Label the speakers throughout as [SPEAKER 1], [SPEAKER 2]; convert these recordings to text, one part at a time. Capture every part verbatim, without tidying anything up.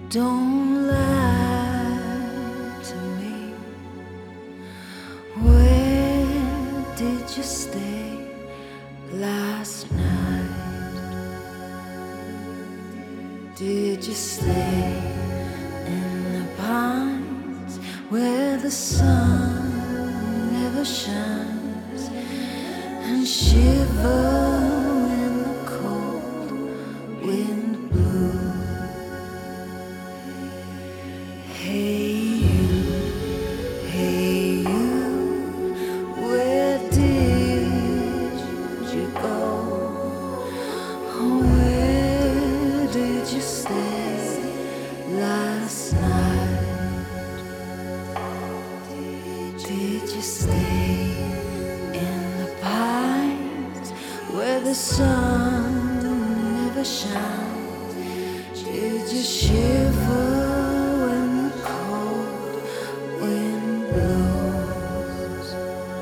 [SPEAKER 1] Don't lie to me. Where did you stay last night? Did you stay in the pines where the sun never shines, and shiver when the cold wind blew? Hey you, hey you, where did you go? Oh, where did you stay last night? Did you stay in the pines where the sun never shines? Did you shiver when the cold wind blows?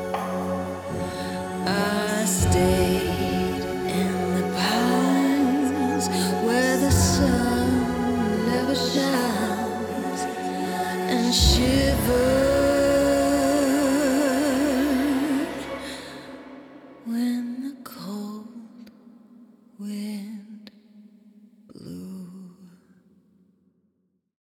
[SPEAKER 1] I stayed in the pines where the sun